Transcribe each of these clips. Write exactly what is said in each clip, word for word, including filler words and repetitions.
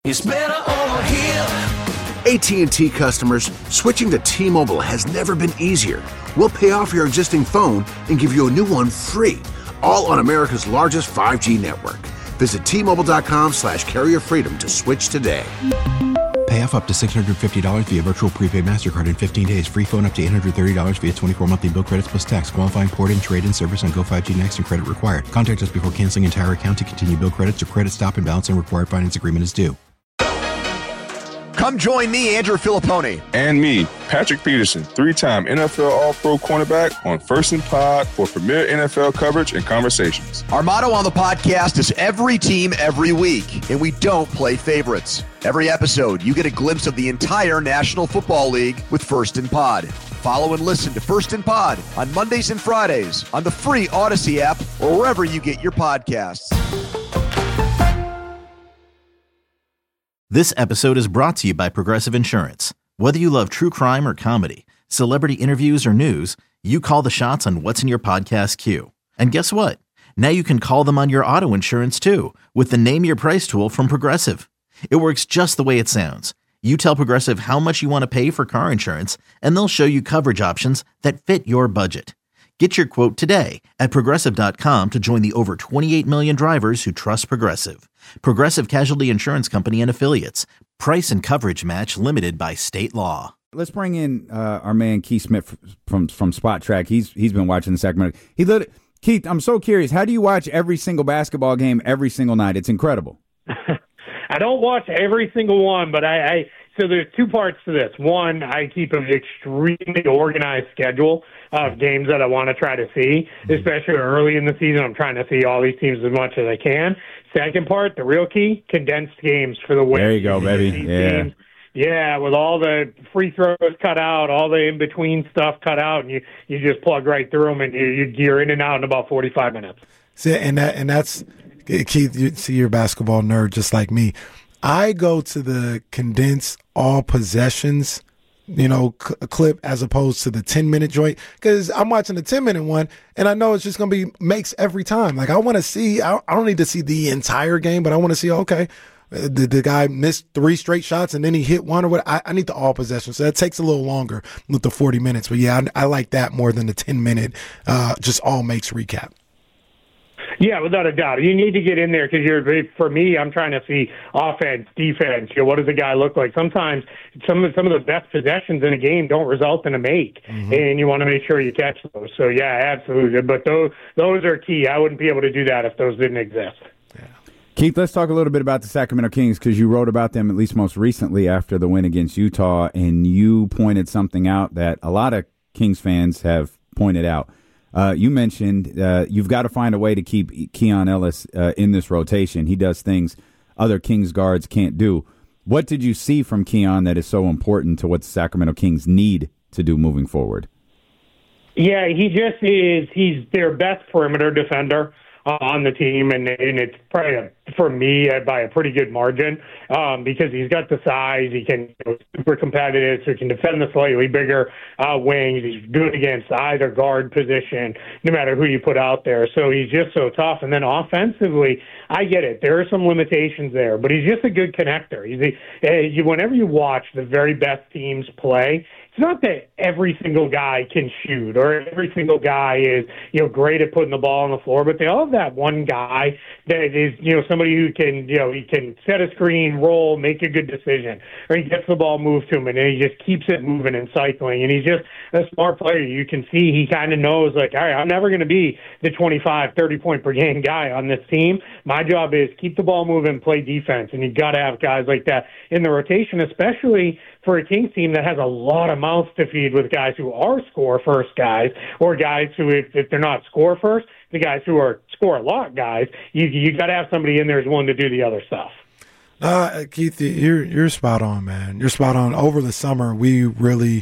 It's better over here. A T and T customers, switching to T-Mobile has never been easier. We'll pay off your existing phone and give you a new one free, all on America's largest five G network. Visit T-Mobile.com slash carrier freedom to switch today. Pay off up to six hundred fifty dollars via virtual prepaid MasterCard in fifteen days. Free phone up to eight hundred thirty dollars via twenty-four monthly bill credits plus tax. Qualifying port and trade-in service on Go five G Next and credit required. Contact us before canceling entire account to continue bill credits or credit stop and balance and required finance agreement is due. Come join me, Andrew Filippone. And me, Patrick Peterson, three-time N F L All-Pro cornerback on First and Pod for premier N F L coverage and conversations. Our motto on the podcast is every team, every week, and we don't play favorites. Every episode, you get a glimpse of the entire National Football League with First and Pod. Follow and listen to First and Pod on Mondays and Fridays on the free Odyssey app or wherever you get your podcasts. This episode is brought to you by Progressive Insurance. Whether you love true crime or comedy, celebrity interviews or news, you call the shots on what's in your podcast queue. And guess what? Now you can call them on your auto insurance too with the Name Your Price tool from Progressive. It works just the way it sounds. You tell Progressive how much you want to pay for car insurance, and they'll show you coverage options that fit your budget. Get your quote today at Progressive dot com to join the over twenty-eight million drivers who trust Progressive. Progressive Casualty Insurance Company and Affiliates. Price and coverage match limited by state law. Let's bring in uh, our man Keith Smith from from Spot Track. He's he's been watching the Sacramento. He lit, Keith, I'm so curious. How do you watch every single basketball game every single night? It's incredible. I don't watch every single one, but I, I so there's two parts to this. One, I keep an extremely organized schedule of games that I want to try to see, especially early in the season. I'm trying to see all these teams as much as I can. Second part, the real key, condensed games for the win. There you go, baby. Yeah. Teams. Yeah, with all the free throws cut out, all the in-between stuff cut out, and you, you just plug right through them, and you, you're in and out in about forty-five minutes. See, and that and that's Keith. You see, you're a basketball nerd just like me. I go to the condensed all possessions, you know, c- clip as opposed to the ten minute joint, because I'm watching the ten minute one and I know it's just going to be makes every time. Like I want to see, I, I don't need to see the entire game, but I want to see, okay, the, the guy missed three straight shots and then he hit one or what. I, I need the all possession. So that takes a little longer with the forty minutes. But yeah, I, I like that more than the ten minute, uh, just all makes recap. Yeah, without a doubt. You need to get in there because you're. For me, I'm trying to see offense, defense. You know, what does the guy look like? Sometimes some of some of the best possessions in a game don't result in a make, mm-hmm. and you want to make sure you catch those. So yeah, absolutely. But those those are key. I wouldn't be able to do that if those didn't exist. Yeah. Keith, let's talk a little bit about the Sacramento Kings because you wrote about them at least most recently after the win against Utah, and you pointed something out that a lot of Kings fans have pointed out. Uh, you mentioned uh, you've got to find a way to keep Keon Ellis uh, in this rotation. He does things other Kings guards can't do. What did you see from Keon that is so important to what the Sacramento Kings need to do moving forward? Yeah, he just is. He's their best perimeter defender uh, on the team, and, and it's probably a, for me uh, by a pretty good margin um, because he's got the size. He can you know, super competitive, so he can defend the slightly bigger uh, wings. He's good against either guard position, no matter who you put out there. So he's just so tough. And then offensively, I get it. There are some limitations there, but he's just a good connector. He's a, uh, you, whenever you watch the very best teams play, it's not that every single guy can shoot or every single guy is, you know, great at putting the ball on the floor, but they all have that one guy that is, you know, somebody who can, you know, he can set a screen, roll, make a good decision, or he gets the ball moved to him and then he just keeps it moving and cycling. And he's just a smart player. You can see he kind of knows, like, all right, I'm never going to be the twenty-five, thirty point per game guy on this team. My job is keep the ball moving, play defense, and you got to have guys like that in the rotation, especially for a Kings team that has a lot of mouths to feed with guys who are score-first guys or guys who, if, if they're not score-first, the guys who are score-a-lot guys, you you got to have somebody in there who's willing to do the other stuff. Uh, Keith, you're you're spot on, man. You're spot on. Over the summer, we really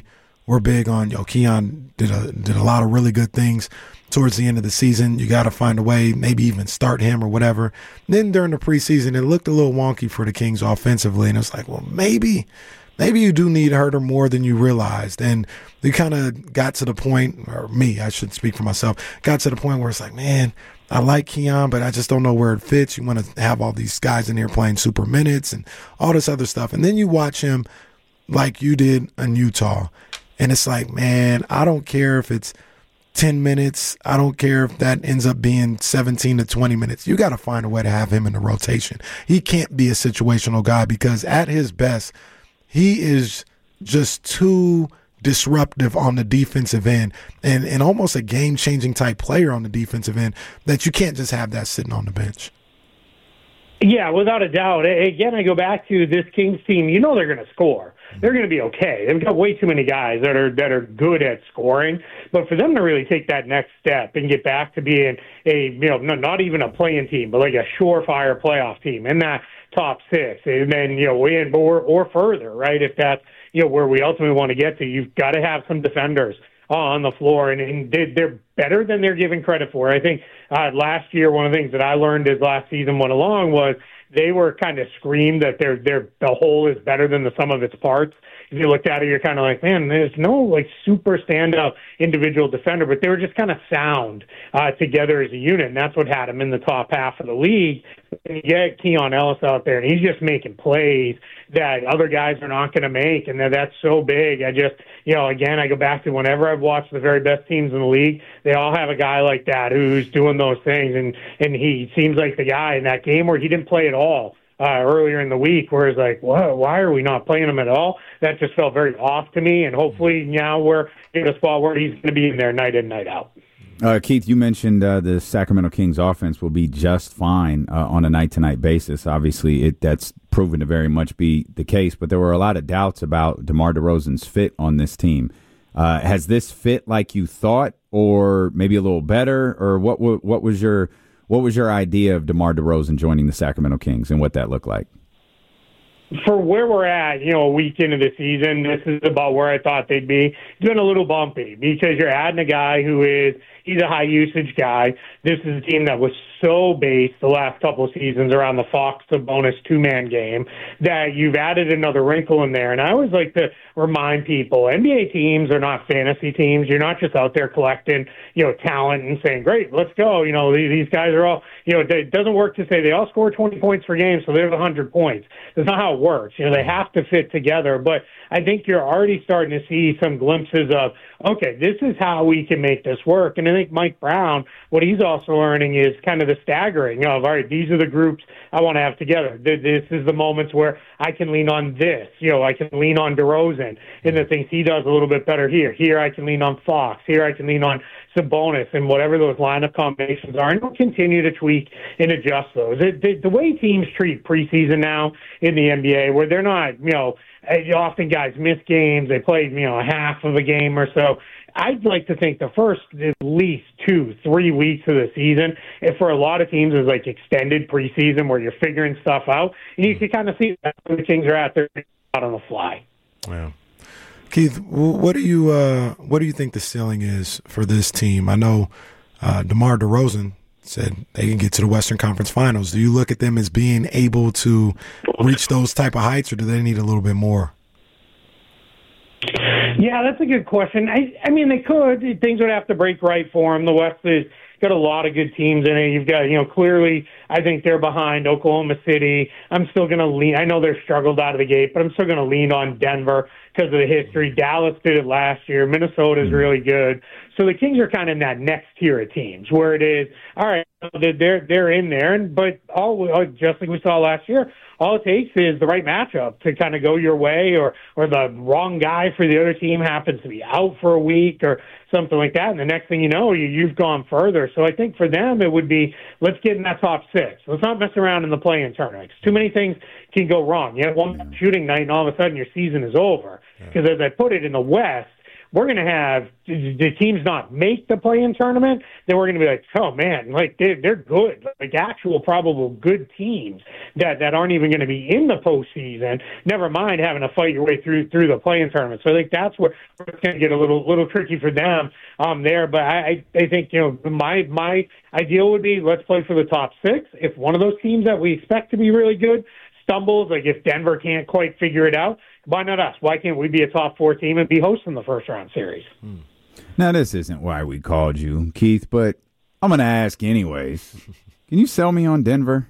we're big on, yo, Keon did a, did a lot of really good things towards the end of the season. You got to find a way, maybe even start him or whatever. Then during the preseason, it looked a little wonky for the Kings offensively. And it was like, well, maybe, maybe you do need Huerter more than you realized. And we kind of got to the point, or me, I should speak for myself, got to the point where it's like, man, I like Keon, but I just don't know where it fits. You want to have all these guys in here playing super minutes and all this other stuff. And then you watch him like you did in Utah. And it's like, man, I don't care if it's ten minutes. I don't care if that ends up being seventeen to twenty minutes. You got to find a way to have him in the rotation. He can't be a situational guy because at his best, he is just too disruptive on the defensive end and, and almost a game-changing type player on the defensive end that you can't just have that sitting on the bench. Yeah, without a doubt. Again, I go back to this Kings team. You know they're going to score. They're going to be okay. They've got way too many guys that are that are good at scoring. But for them to really take that next step and get back to being a, you know, not even a playing team, but like a surefire playoff team in that top six, and then, you know, win or or further, right? If that's, you know, where we ultimately want to get to, you've got to have some defenders on the floor, and, and they're better than they're given credit for. I think uh, last year, one of the things that I learned as last season went along was they were kind of screamed that their their the whole is better than the sum of its parts. If you looked at it, you're kind of like, man, there's no like super stand-up individual defender, but they were just kind of sound uh, together as a unit, and that's what had them in the top half of the league. And you get Keon Ellis out there, and he's just making plays that other guys are not going to make, and that's so big. I just, you know, again, I go back to whenever I've watched the very best teams in the league, they all have a guy like that who's doing those things, and, and he seems like the guy in that game where he didn't play at all uh, earlier in the week, where it's like, whoa, why are we not playing him at all? That just felt very off to me, and hopefully now we're in a spot where he's going to be in there night in, night out. Uh, Keith, you mentioned uh, the Sacramento Kings offense will be just fine uh, on a night-to-night basis. Obviously, it, that's proven to very much be the case, but there were a lot of doubts about DeMar DeRozan's fit on this team. Uh, has this fit like you thought, or maybe a little better, or what? What was your what was your idea of DeMar DeRozan joining the Sacramento Kings and what that looked like? For where we're at, you know, a week into the season, this is about where I thought they'd be. Doing a little bumpy because you're adding a guy who is, he's a high-usage guy. This is a team that was so based the last couple of seasons around the Fox Sabonis two-man game that you've added another wrinkle in there. And I always like to remind people, N B A teams are not fantasy teams. You're not just out there collecting, you know, talent and saying, great, let's go. You know, these guys are all, you know, it doesn't work to say they all score twenty points per game, so there's one hundred points. That's not how it works. You know, they have to fit together. But I think you're already starting to see some glimpses of, okay, this is how we can make this work. And I think Mike Brown, what he's also learning is kind of the staggering of, all right, these are the groups I want to have together. This is the moments where I can lean on this. You know, I can lean on DeRozan and the things he does a little bit better here. Here I can lean on Fox. Here I can lean on Sabonis and whatever those lineup combinations are. And we'll continue to tweak and adjust those. The, the, the way teams treat preseason now in the N B A, where they're not, you know, often guys miss games. They play, you know, half of a game or so. I'd like to think the first at least two, three weeks of the season, and for a lot of teams, is like extended preseason where you're figuring stuff out. And you can kind of see that where the Kings are out there out on the fly. Yeah. Keith, what do you uh, what do you think the ceiling is for this team? I know uh, DeMar DeRozan said they can get to the Western Conference Finals. Do you look at them as being able to reach those type of heights, or do they need a little bit more? Yeah, that's a good question. I, I mean, they could. Things would have to break right for them. The West has got a lot of good teams in it. You've got, you know, clearly, I think they're behind Oklahoma City. I'm still going to lean. I know they're struggled out of the gate, but I'm still going to lean on Denver because of the history. Dallas did it last year. Minnesota's really good. So the Kings are kind of in that next tier of teams where it is, all right, they're they're in there, and but all just like we saw last year, all it takes is the right matchup to kind of go your way, or or the wrong guy for the other team happens to be out for a week or something like that, and the next thing you know, you, you've gone further. So I think for them it would be, let's get in that top six. Let's not mess around in the play-in tournament. Too many things can go wrong. You have one shooting night, and all of a sudden your season is over. Because as I put it, in the West, we're going to have the teams not make the play-in tournament, then we're going to be like, oh, man, like they're, they're good, like actual probable good teams that, that aren't even going to be in the postseason, never mind having to fight your way through through the play-in tournament. So I think that's where it's going to get a little little tricky for them um, there. But I, I think, you know, my my ideal would be let's play for the top six. If one of those teams that we expect to be really good stumbles, like if Denver can't quite figure it out, why not us? Why can't we be a top four team and be hosting the first round series? Hmm. Now, this isn't why we called you, Keith, but I'm going to ask anyways. Can you sell me on Denver?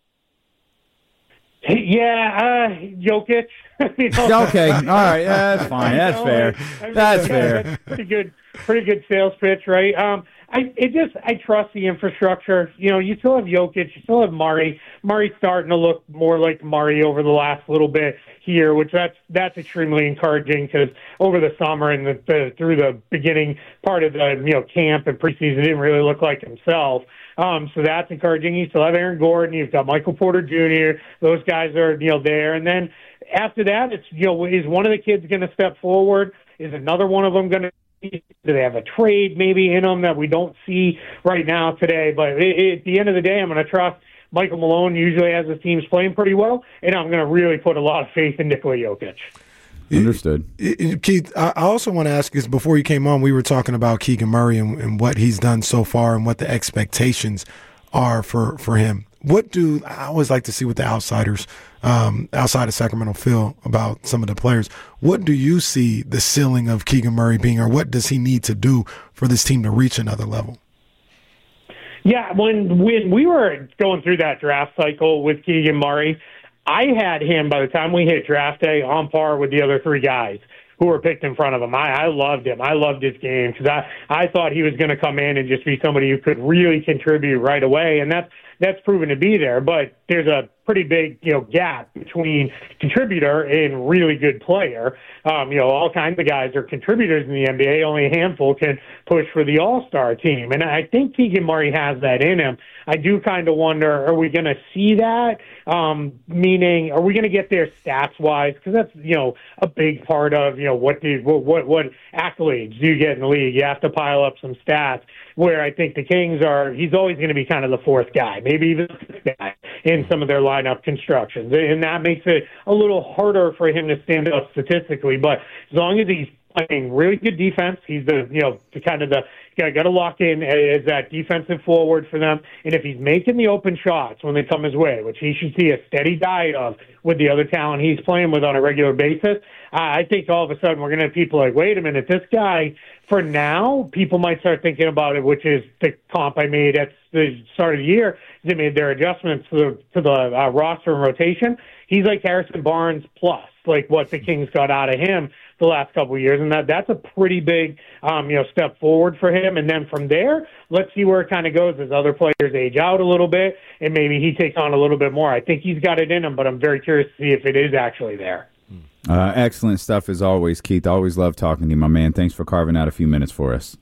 Yeah, uh, Jokic. you know, okay, all right, yeah, that's fine. That's know, fair. I mean, that's yeah, fair. That's pretty good, pretty good sales pitch, right? Um, I it just I trust the infrastructure. You know, you still have Jokic, you still have Murray. Murray's starting to look more like Murray over the last little bit here, which that's that's extremely encouraging because over the summer and the, the through the beginning part of the you know camp and preseason, didn't really look like himself. Um, so that's encouraging. You still have Aaron Gordon. You've got Michael Porter Junior Those guys are, you know, there. And then after that, it's, you know, is one of the kids going to step forward? Is another one of them going to do they have a trade maybe in them that we don't see right now today? But it, it, at the end of the day, I'm going to trust Michael Malone usually has his teams playing pretty well, and I'm going to really put a lot of faith in Nikola Jokic. Understood. Keith, I also want to ask is before you came on, we were talking about Keegan Murray and, and what he's done so far and what the expectations are for, for him. What do I always like to see what the outsiders um, outside of Sacramento feel about some of the players? What do you see the ceiling of Keegan Murray being, or what does he need to do for this team to reach another level? Yeah, when when we were going through that draft cycle with Keegan Murray, I had him, by the time we hit draft day, on par with the other three guys who were picked in front of him. I, I loved him. I loved his game because I, I thought he was going to come in and just be somebody who could really contribute right away, and that's that's proven to be there. But there's a pretty big, you know, gap between contributor and really good player. Um, you know, all kinds of guys are contributors in the N B A. Only a handful can push for the All-Star team. And I think Keegan Murray has that in him. I do kind of wonder, are we going to see that? Um, meaning, are we going to get there stats-wise? Because that's, you know, a big part of, you know, what, do, what, what, what accolades do you get in the league? You have to pile up some stats. Where I think the Kings are, he's always going to be kind of the fourth guy, maybe even the fifth guy in some of their lineup constructions. And that makes it a little harder for him to stand up statistically. But as long as he's playing really good defense, he's the, you know, the kind of the, you got to lock in as that defensive forward for them. And if he's making the open shots when they come his way, which he should see a steady diet of with the other talent he's playing with on a regular basis, I think all of a sudden we're going to have people like, wait a minute, this guy, for now, people might start thinking about it, which is the comp I made at the start of the year. They made their adjustments to the, to the uh, roster and rotation. He's like Harrison Barnes plus, like what the Kings got out of him the last couple of years, and that that's a pretty big um, you know step forward for him. And then from there, let's see where it kind of goes as other players age out a little bit, and maybe he takes on a little bit more. I think he's got it in him, but I'm very curious to see if it is actually there. Uh, excellent stuff as always, Keith. Always love talking to you, my man. Thanks for carving out a few minutes for us.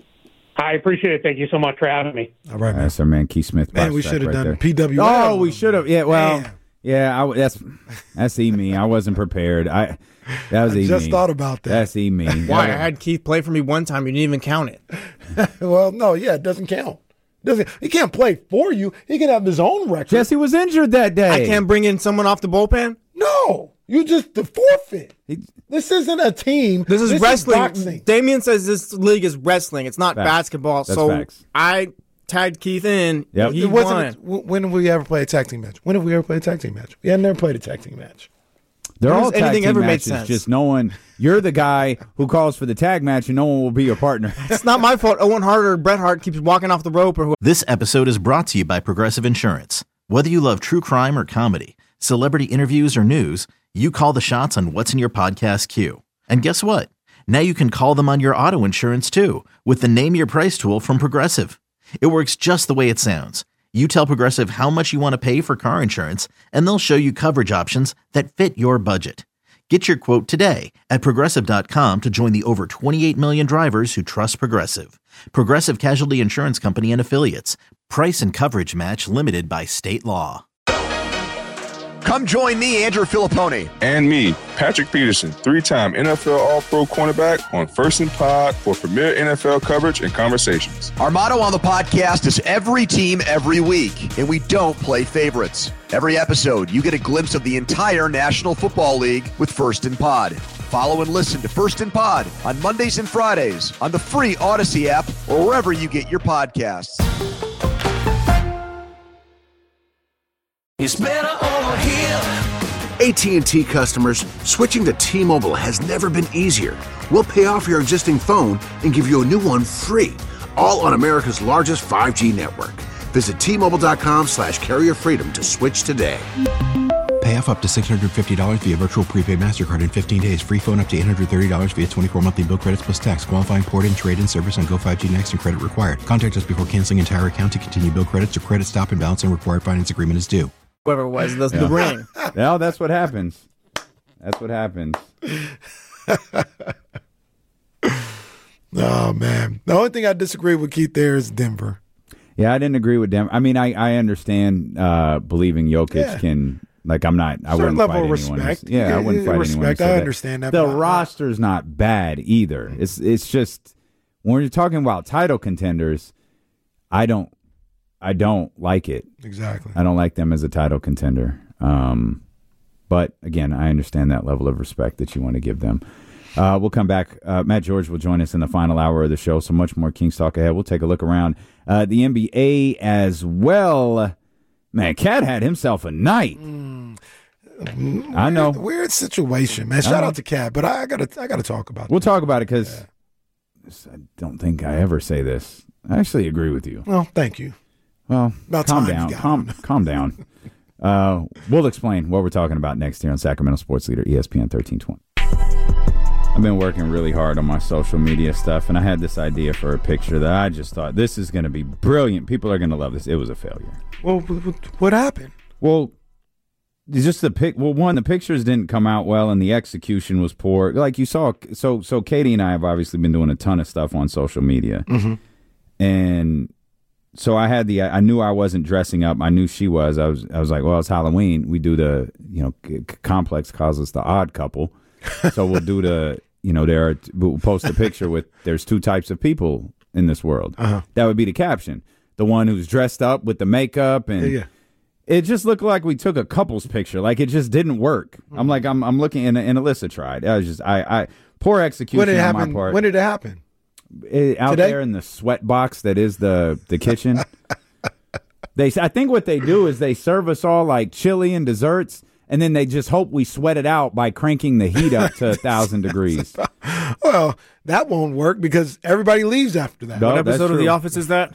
I appreciate it. Thank you so much for having me. All right, man. That's our man, Keith Smith. Man, we should have right done there. P W I. Oh, we should have. Yeah, well, Man. yeah, I, that's that's e me. I wasn't prepared. I that was I e just me. thought about that. That's e me. Why? I had Keith play for me one time. You didn't even count it. Well, no, yeah, it doesn't count. Doesn't he can't play for you? He can have his own record. Jesse was injured that day. I can't bring in someone off the bullpen? No, you just the forfeit. This isn't a team. This is this wrestling. Is boxing. Damien says this league is wrestling. It's not Facts. basketball. That's so facts. I tagged Keith in. Yep. He It wasn't. won. w- When have we ever played a tag team match? When have we ever played a tag team match? We had never played a tag team match. They're When all has tag anything team ever made matches. sense? Just no one. You're the guy who calls for the tag match, and no one will be your partner. It's not my fault. Owen Hart or Bret Hart keeps walking off the rope or who. This episode is brought to you by Progressive Insurance. Whether you love true crime or comedy, celebrity interviews or news, you call the shots on what's in your podcast queue. And guess what? Now you can call them on your auto insurance too with the Name Your Price tool from Progressive. It works just the way it sounds. You tell Progressive how much you want to pay for car insurance, and they'll show you coverage options that fit your budget. Get your quote today at Progressive dot com to join the over twenty-eight million drivers who trust Progressive. Progressive Casualty Insurance Company and Affiliates. Price and coverage match limited by state law. Come join me, Andrew Filippone. And me, Patrick Peterson, three-time N F L All-Pro cornerback on First and Pod for premier N F L coverage and conversations. Our motto on the podcast is every team, every week, and we don't play favorites. Every episode, you get a glimpse of the entire National Football League with First and Pod. Follow and listen to First and Pod on Mondays and Fridays on the free Odyssey app or wherever you get your podcasts. It's better over here. A T and T customers, switching to T-Mobile has never been easier. We'll pay off your existing phone and give you a new one free, all on America's largest five G network. Visit T-Mobile.com slash carrier freedom to switch today. Pay off up to six hundred fifty dollars via virtual prepaid MasterCard in fifteen days. Free phone up to eight hundred thirty dollars via twenty-four monthly bill credits plus tax. Qualifying port-in, trade-in service on Go five G Next and credit required. Contact us before canceling entire account to continue bill credits or credit stop and balance and required finance agreement is due. Whoever it was, the, Yeah. the ring. Well, that's what happens. That's what happens. Oh, man. The only thing I disagree with Keith there is Denver. Yeah, I didn't agree with them. I mean, I, I understand uh, believing Jokic Yeah. can, like, I'm not, I Certain wouldn't level fight of anyone. who's- respect. Yeah, I wouldn't fight Respect, anyone. who said I that. understand that, The but I- roster's not bad either. It's it's just, when you're talking about title contenders, I don't, I don't like it. Exactly. I don't like them as a title contender. Um, but again, I understand that level of respect that you want to give them. Uh, we'll come back. Uh, Matt George will join us in the final hour of the show. So much more Kings talk ahead. We'll take a look around uh, the N B A as well. Man, Cat had himself a night. Mm. I know. Weird, weird situation, man. I Shout know. out to Cat, but I gotta, I gotta talk about. We'll this. talk about it because I don't think I ever say this. I actually agree with you. Well, thank you. Well, About calm time you down. got Calm, one. calm down. Uh, we'll explain what we're talking about next here on Sacramento Sports Leader, E S P N thirteen twenty. I've been working really hard on my social media stuff, and I had this idea for a picture that I just thought, this is going to be brilliant. People are going to love this. It was a failure. Well, what, what happened? Well, it's just the pic. Well, one, the pictures didn't come out well, and the execution was poor. Like you saw, so so Katie and I have obviously been doing a ton of stuff on social media, Mhm. and so I had the. I knew I wasn't dressing up. I knew she was. I was. I was like, well, it's Halloween. We do the. You know, C- Complex calls us the odd couple, so we'll do the. You know, there. Are, we'll post a picture with. There's two types of people in this world. Uh-huh. That would be the caption. The one who's dressed up with the makeup and. Yeah, yeah. It just looked like we took a couple's picture. Like it just didn't work. I'm like, I'm, I'm looking, and, and Alyssa tried. I was just, I, I poor execution When did it on happen? my part. When did it happen? It- out Today? there in the sweat box that is the the kitchen. They, I think what they do is they serve us all like chili and desserts, and then they just hope we sweat it out by cranking the heat up to a thousand degrees. Well, that won't work because everybody leaves after that. No, What that's episode of true. The Office is that?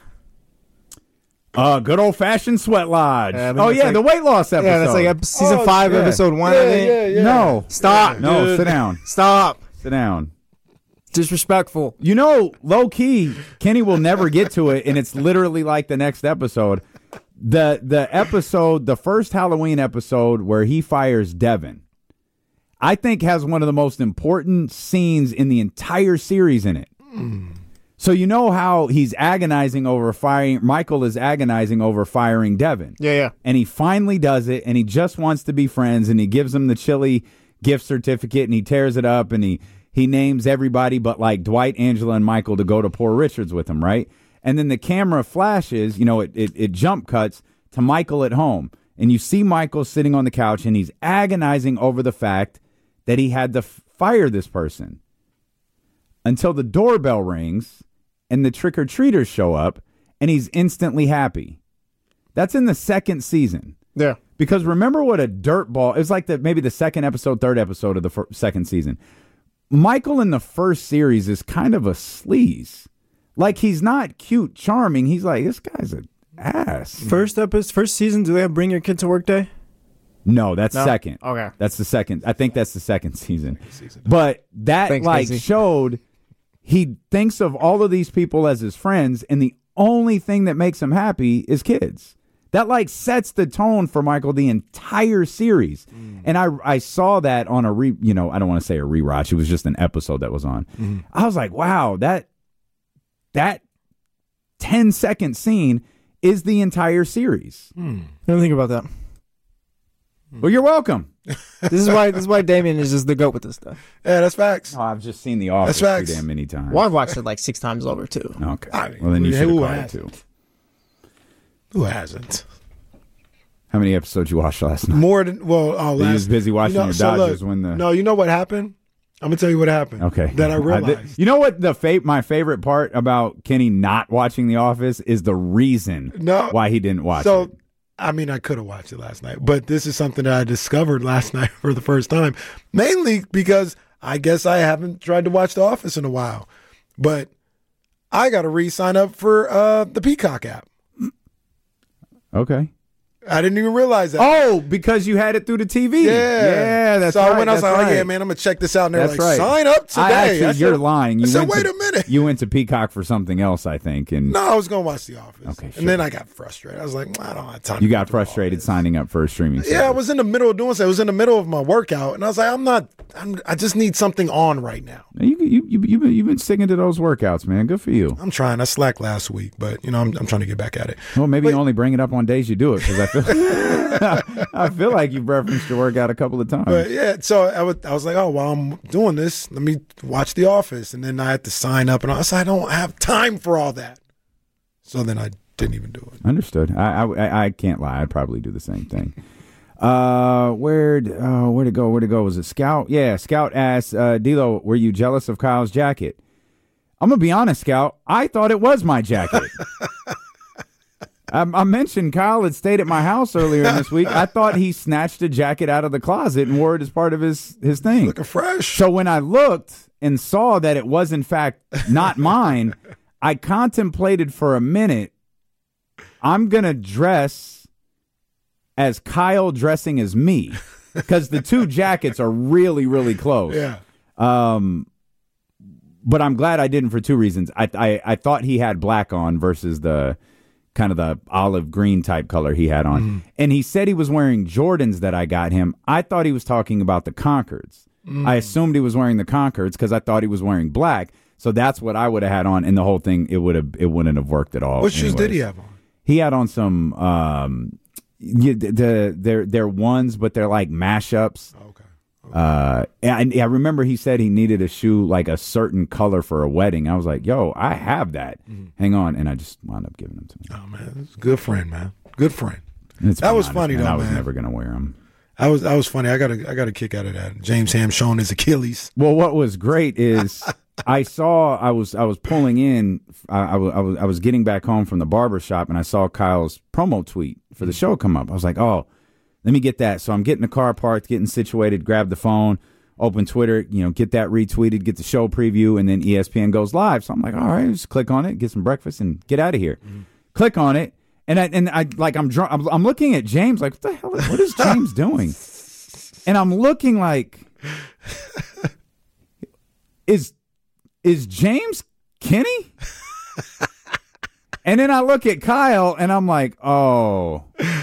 Uh, good old fashioned sweat lodge. Yeah, I think oh that's yeah, like- the weight loss episode. Yeah, that's like ep- season Oh, five, yeah. episode one. Yeah, I think. yeah, yeah. No, Stop. no, dude. sit down, Stop. sit down. Disrespectful. You know, low key, Kenny will never get to it, and it's literally like the next episode. The the episode, the first Halloween episode where he fires Devin, I think has one of the most important scenes in the entire series in it. So you know how he's agonizing over firing, Michael is agonizing over firing Devin. Yeah, yeah. And he finally does it, and he just wants to be friends, and he gives him the chili gift certificate, and he tears it up, and he he names everybody but like Dwight, Angela, and Michael to go to Poor Richards with him, right? And then the camera flashes, you know, it, it, it jump cuts to Michael at home, and you see Michael sitting on the couch, and he's agonizing over the fact that he had to f- fire this person until the doorbell rings, and the trick-or-treaters show up, and he's instantly happy. That's in the second season. Yeah. Because remember what a dirtball, it was like the maybe the second episode, third episode of the fir- second season. Michael in the first series is kind of a sleaze. Like, he's not cute, charming. He's like, this guy's an ass. First episode, first season. Do they have Bring Your Kid to Work Day? No, that's No? second. Okay. That's the second. I think that's the second season. But that Thanks, like Casey. showed he thinks of all of these people as his friends, and the only thing that makes him happy is kids. That like sets the tone for Michael the entire series. Mm. And I I saw that on a re you know, I don't want to say a rewatch. It was just an episode that was on. Mm-hmm. I was like, wow, that that ten second scene is the entire series. I didn't think about that. Well, you're welcome. This is why this is why Damien is just the GOAT with this stuff. Yeah, that's facts. Oh, I've just seen The Office That's too facts. damn many times. Well, I've watched it like six times over too. Okay. I mean, Well, then you who should have caught it hasn't? too. Who hasn't? How many episodes you watched last night? More than well. Oh, You last, was busy watching you know, your so Dodgers look, win the. No, you know what happened? I'm gonna tell you what happened. Okay. That I did- realized. you know what the fa- my favorite part about Kenny not watching The Office is the reason No. why he didn't watch so, it. I mean, I could have watched it last night, but this is something that I discovered last night for the first time, mainly because I guess I haven't tried to watch The Office in a while. But I got to re-sign up for uh, the Peacock app. Okay. I didn't even realize that. Oh, because you had it through the T V. Yeah, Yeah, that's so right. I went, I was that's like, right. oh, yeah, man, I'm gonna check this out. And they're That's like, right. sign up today. I actually, I said- you're lying. You I said, went wait to, a minute. You went to Peacock for something else, I think, and No, I was gonna watch The Office. Okay, sure. And then I got frustrated. I was like, I don't have time. you to got do frustrated all signing up for a streaming this. Yeah, I service. was in the middle of doing so. I was in the middle of my workout, and I was like, I'm not. I'm, I just need something on right now. You, you, you, you've, been, you've been sticking to those workouts, man. Good for you. I'm trying. I slacked last week, but you know, I'm, I'm trying to get back at it. Well, maybe But- you only bring it up on days you do it because I feel I feel like you've referenced your workout a couple of times. But yeah, so I was, I was like, oh, while I'm doing this, let me watch The Office, and then I had to sign up, and I said, I don't have time for all that. So then I didn't even do it. Understood. I, I I can't lie. I'd probably do the same thing. Uh, where'd uh, where'd it go? Where'd it go? Was it Scout? Yeah, Scout asked uh, D'Lo, "Were you jealous of Kyle's jacket?" I'm gonna be honest, Scout. I thought it was my jacket. I, I mentioned Kyle had stayed at my house earlier in this week. I thought he snatched a jacket out of the closet and wore it as part of his his thing. Looking fresh. So when I looked and saw that it was in fact not mine, I contemplated for a minute. I'm gonna dress as Kyle dressing as me because the two jackets are really, really close. Yeah. Um, but I'm glad I didn't for two reasons. I, I I thought he had black on versus the kind of the olive green type color he had on, Mm-hmm. and he said he was wearing Jordans that I got him. I thought he was talking about the Concords. Mm. I assumed he was wearing the Concords because I thought he was wearing black. So that's what I would have had on, and the whole thing it would have it wouldn't have worked at all. What shoes did anyways. he have on? He had on some um, you, the they're they're ones, but they're like mashups. Okay. Uh, and I remember he said he needed a shoe like a certain color for a wedding. I was like, "Yo, I have that. Mm-hmm. Hang on," and I just wound up giving them to me. Oh man, it's a good friend, man. Good friend. Let's That be was honest, funny, man, though, I was man. never gonna wear them. I was I was funny. I got a I got a kick out of that. James Ham showing his Achilles. Well, what was great is I saw I was I was pulling in. I, I, was, I was I was getting back home from the barber shop, and I saw Kyle's promo tweet for the show come up. I was like, "Oh, let me get that." So I'm getting the car parked, getting situated, grab the phone, open Twitter, you know, get that retweeted, get the show preview, and then E S P N goes live. So I'm like, "All right, just click on it, get some breakfast, and get out of here." Mm-hmm. Click on it, and I and I like I'm drunk. I'm, I'm looking at James like, "What the hell? What is James doing?" And I'm looking like, is is James Kenny? And then I look at Kyle and I'm like, oh,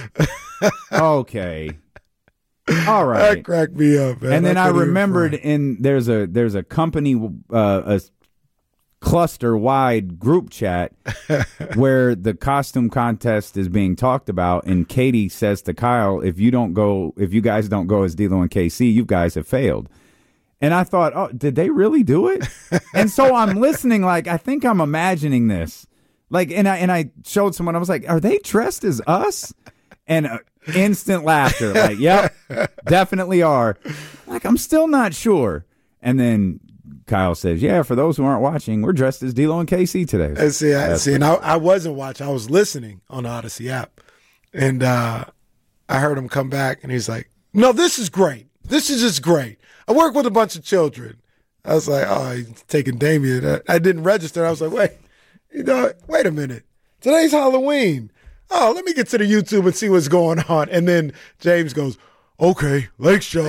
okay, all right. That cracked me up, man. And then I couldn't even remembered front. in there's a there's a company uh, a cluster wide group chat where the costume contest is being talked about, and Katie says to Kyle, if you don't go, if you guys don't go as D'Lo and K C, you guys have failed. And I thought, oh, did they really do it? And so I'm listening, like I think I'm imagining this, like, and I and I showed someone, I was like, are they dressed as us? And uh, instant laughter, like, yep, definitely are. Like, I'm still not sure. And then Kyle says, yeah, for those who aren't watching, we're dressed as D'Lo and K C today. And see, I, That's see, and I, I wasn't watching. I was listening on the Odyssey app, and uh, I heard him come back, and he's like, "No, this is great. This is just great. I work with a bunch of children." I was like, "Oh, he's taking Damien." I, I didn't register. I was like, "Wait, you know, wait a minute. Today's Halloween. Oh, let me get to the YouTube and see what's going on." And then James goes, "Okay, Lake Show."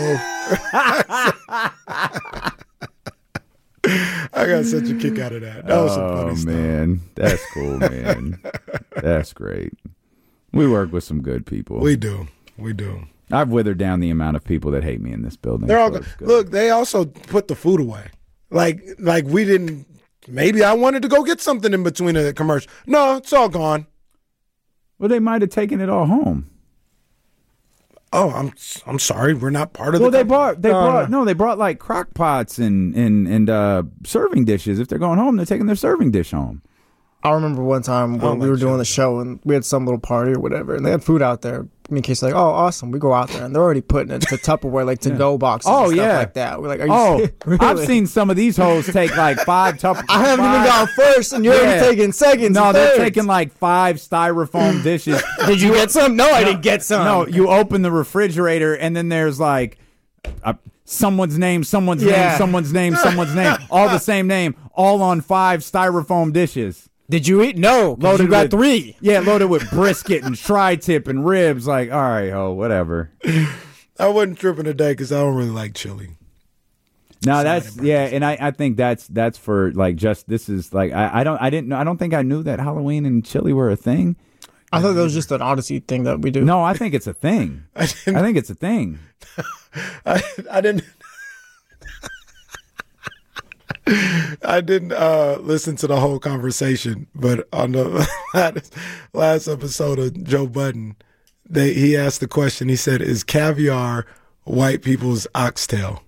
I got such a kick out of that. That was some funny oh, stuff. man. That's cool, man. That's great. We work with some good people. We do. We do. I've withered down the amount of people that hate me in this building. They're all so good. it's good. Look, they also put the food away. Like, like we didn't. Maybe I wanted to go get something in between a commercial. No, it's all gone. Well, they might have taken it all home. Oh, I'm I'm sorry, we're not part of well, the. Well, they brought they No, brought no. no, they brought like crock pots and and and uh, serving dishes. If they're going home, they're taking their serving dish home. I remember one time when Oh, we like were doing chili. the show and we had some little party or whatever, and they had food out there. Me and Casey's like, oh, awesome. We go out there, and they're already putting it to Tupperware, like to-go boxes Oh, and stuff yeah. like that. We're like, are you Oh, serious? Really? I've seen some of these hoes take like five tough. I haven't five, even gone first, and you're Yeah. already taking seconds. No, and they're thirds. taking like five styrofoam dishes. Did you get some? No, I didn't get some. No, you open the refrigerator and then there's like uh, someone's name, someone's Yeah. name, someone's name, someone's name, all the same name, all on five styrofoam dishes. Did you eat? No, 'cause Loaded you got with- three. Yeah, loaded with brisket and tri-tip and ribs. Like, all right, ho, whatever. I wasn't tripping today because I don't really like chili. No, that's yeah, and I, I think that's that's for like just this is like I, I don't I didn't know I don't think I knew that Halloween and chili were a thing. I thought that was just an Odyssey thing that we do. No, I think it's a thing. I, didn't- I think it's a thing. I, I didn't. I didn't uh, listen to the whole conversation, but on the last, last episode of Joe Budden, they he asked the question. He said, "Is caviar white people's oxtail?"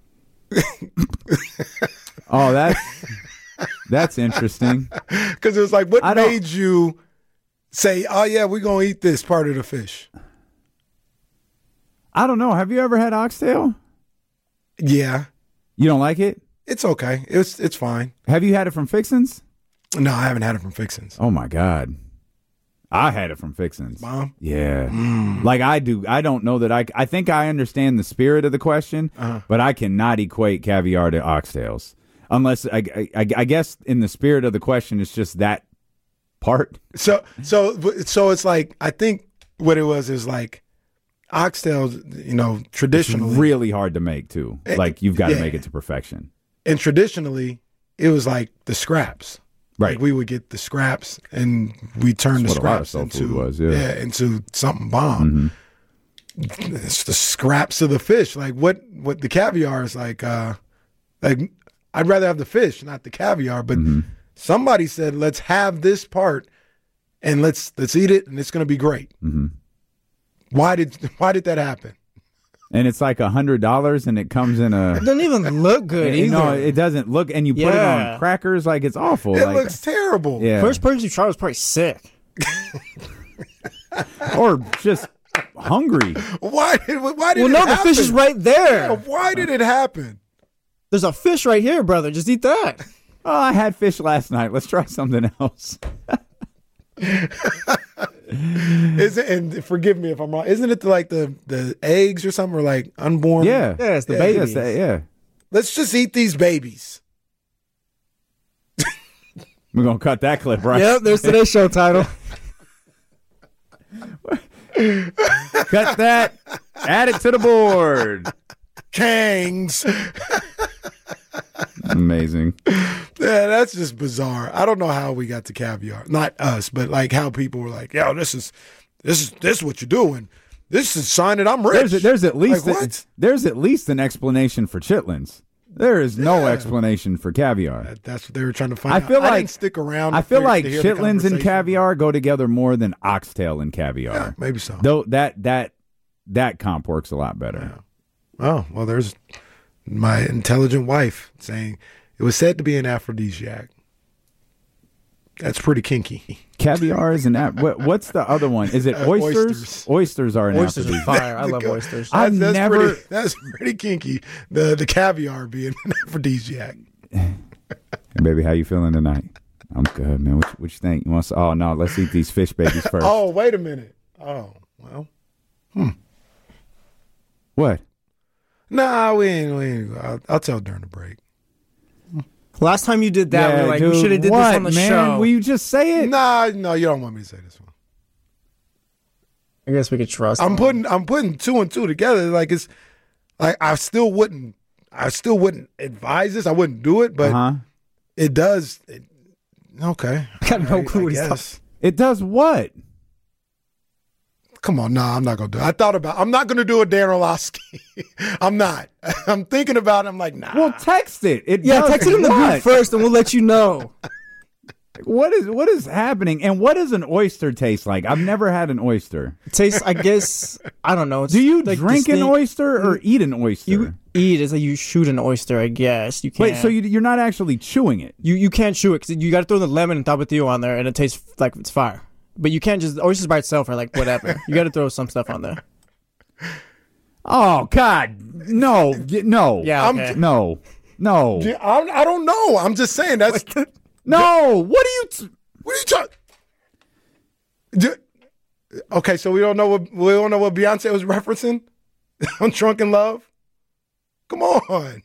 Oh, that's that's interesting. Because it was like, what I don't- made you say, "Oh yeah, we're gonna eat this part of the fish"? I don't know. Have you ever had oxtail? Yeah, You don't like it? it's okay. It's it's fine. Have you had it from Fixins? No, I haven't had it from Fixins. Oh my God. I had it from Fixins. Mom? Yeah. Like I do. I don't know that I, I think I understand the spirit of the question, Uh-huh. but I cannot equate caviar to oxtails. Unless, I, I, I guess in the spirit of the question, it's just that part. So so so it's like I think what it was is like oxtails, you know, It's traditionally really hard to make too. Eh, Like you've got to yeah. make it to perfection. and traditionally it was like the scraps. Right. Like we would get the scraps and we turn That's the what a lot of scraps soul food into was, yeah. into something bomb. Mm-hmm. It's the scraps of the fish. Like what what the caviar is like uh like I'd rather have the fish, not the caviar, but Mm-hmm. somebody said let's have this part and let's let's eat it and it's going to be great. Mm-hmm. Why did why did that happen? And it's like a hundred dollars, and it comes in a. It doesn't even look good And, you either. know, it doesn't look, and you put it Yeah. on crackers like it's awful. It like, looks terrible. yeah, First person who tried was probably sick. or just hungry. Why did why did Well, it no, happen? the fish is right there. Yeah, why did it happen? There's a fish right here, brother. Just eat that. Oh, I had fish last night. Let's try something else. Is it, and forgive me if I'm wrong. Isn't it like the the eggs or something, or like unborn? Yeah, Yeah, it's the Yeah, babies. yes, uh, yeah. Let's just eat these babies. We're gonna cut that clip, right? Yep, there's today's show title. Cut that. Add it to the board. Kangs. Amazing. Yeah, that's just bizarre. I don't know how we got to caviar. Not us, but like how people were like, "Yo, this is this is this is what you're doing. This is a sign that I'm rich." There's, there's at least Like, what? there's at least an explanation for chitlins. There is no explanation for caviar. That- That's what they were trying to find I out. feel I like didn't stick around. I to feel hear- like to hear the chitlins and conversation. caviar go together more than oxtail and caviar. Yeah, maybe so. Though that that that comp works a lot better. Oh, well, there's my intelligent wife saying it was said to be an aphrodisiac. That's pretty kinky. Caviar is an app. What, what's the other one? Is it Uh, oysters? oysters. Oysters are an Oysters are aphrodisiac. fire. I love oysters. I've That's- that's never- Pretty, that's pretty kinky. The the caviar being an aphrodisiac. Hey, baby, how you feeling tonight? I'm good, man. What, what you think? You want? Some, oh no, let's eat these fish babies first. Oh, wait a minute. Oh, well. What? Nah, we ain't. We ain't I'll, I'll tell during the break. Last time you did that, we were like, dude, we should have did what, this on the man? show. Will you just say it? Nah, no, you don't want me to say this one. I guess we could trust. I'm him. putting I'm putting two and two together. Like it's like I still wouldn't I still wouldn't advise this. I wouldn't do it, but Uh-huh. it does. It, okay, I got no All right, clue I what he's guess. It does what? Come on, nah, I'm not gonna do it. I thought about. I'm not gonna do a Dan Orlovsky. I'm not. I'm thinking about it. I'm like, nah. Well, text it. It Yeah, does text it in the what? group first, and we'll let you know. What is what is happening? And what does an oyster taste like? I've never had an oyster. It tastes, I guess, I don't know. It's Do you like drink an distinct- oyster or eat an oyster? You eat is like you shoot an oyster, I guess. You can't. Wait, so you, you're not actually chewing it? You you can't chew it because you got to throw the lemon and tapatio on there, and it tastes like it's fire. But you can't just oysters by itself are like whatever. You got to throw some stuff on there. Oh God, no, no. Yeah, okay. no, no, I, I don't know. I'm just saying that's no. What are you? T- what are you talking? Okay, so we don't know what we don't know what Beyonce was referencing on "Drunken Love." Come on.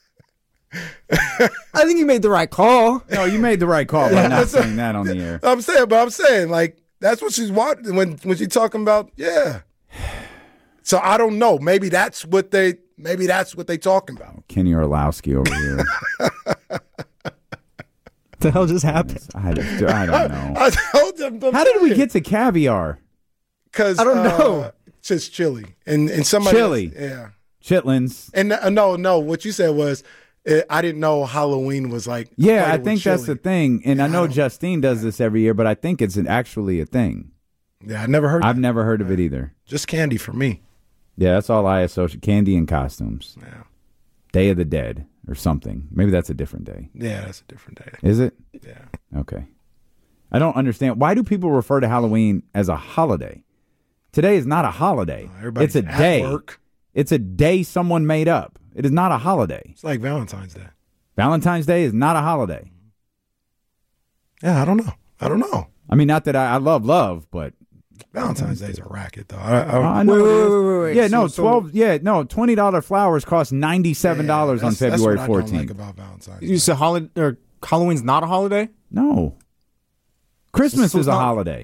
I think you made the right call. No, you made the right call by not saying that on the air. I'm saying, but I'm saying like that's what she's watching when when she's talking about. Yeah. So I don't know. Maybe that's what they. Maybe that's what they talking about. Kenny Orlowski over here. What the hell just happened? I, just, I don't know. I told them. How did we get to caviar? Because I don't know. Uh, it's just chili and and somebody Chili. else- yeah. Chitlins. And uh, no, no. What you said was uh, I didn't know Halloween was like. Yeah, I equated with think that's chili. the thing. And Yeah, I know I don't- Justine does this every year, but I think it's an, actually a thing. Yeah, I never heard. I've that. never heard of it either. Just candy for me. Yeah, that's all I associate. Candy and costumes. Yeah. Day of the Dead or something. Maybe that's a different day. Yeah, that's a different day. Is it? Yeah. Okay. I don't understand. Why do people refer to Halloween as a holiday? Today is not a holiday. Uh, everybody's It's a at day. work. It's a day someone made up. It is not a holiday. It's like Valentine's Day. Valentine's Day is not a holiday. Yeah, I don't know. I don't know. I mean, not that I, I love love, but Valentine's Day is a racket, though. I, I, I know Wait, it wait, is. wait, wait, wait. Yeah, So- no, so- twelve. Yeah, no, twenty dollar flowers cost ninety seven dollars Yeah, on that's- February that's what I don't fourteenth. like about Valentine's You Day. said holiday or Halloween's not a holiday? No, Christmas So is it's a not- holiday.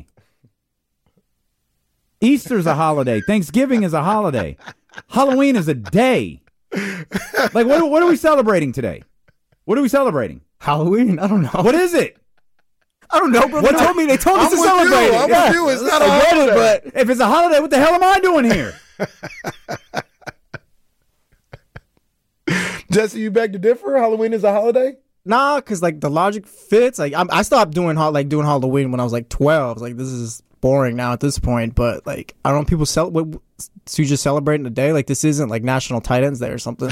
Easter's a holiday. Thanksgiving is a holiday. Halloween is a day. Like, what? What are we celebrating today? What are we celebrating? Halloween? I don't know. What is it? I don't know, bro. They told me. They told us I'm to with celebrate you. it. I'm Yeah. with you. It's not a I get it, holiday. but If it's a holiday, what the hell am I doing here? Jesse, you beg to differ? Halloween is a holiday? nah, because like the logic fits. Like I'm, I stopped doing hol- like doing Halloween when I was like twelve. Like this is boring now at this point. But like I don't know, people cel- what, so you just celebrating a day like this isn't like National Tight Ends Day or something.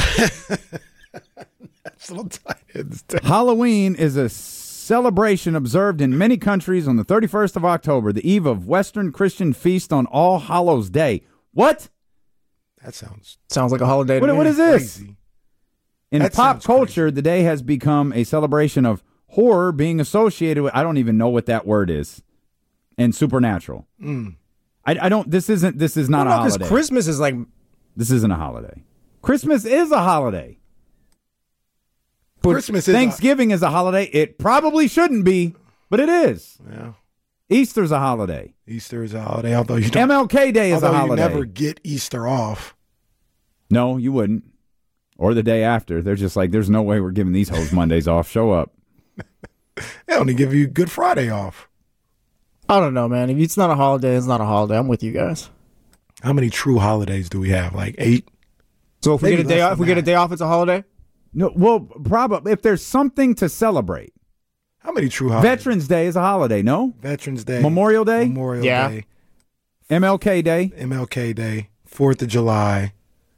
National Titans Day. Halloween is a celebration observed in many countries on the thirty-first of October, the eve of Western Christian feast on All Hallows Day. What? That sounds Sounds like a holiday. To What, me. what is this? crazy. In That pop sounds culture, the day has become a celebration of horror being associated with, I don't even know what that word is, and supernatural. Mm. I, I don't, this isn't, this is not Well, a no, 'cause holiday. Christmas is like. This isn't a holiday. Christmas is a holiday. Christmas is Thanksgiving is a holiday. It probably shouldn't be, but it is. A, yeah. Easter's a holiday. Easter is a holiday, although you don't. M L K Day is a although holiday. you never get Easter off. No, you wouldn't. Or the day after. They're just like, there's no way we're giving these hoes Mondays off. Show up. They only give you Good Friday off. I don't know, man. If it's not a holiday, it's not a holiday. I'm with you guys. How many true holidays do we have? Like eight? So if we Maybe get a day less off, than if we get a that. day off, it's a holiday. No, well, probably if there's something to celebrate. How many true holidays? Veterans Day is a holiday, no? Veterans Day. Memorial Day? Memorial Yeah. Day. M L K Day? M L K Day. Fourth of July.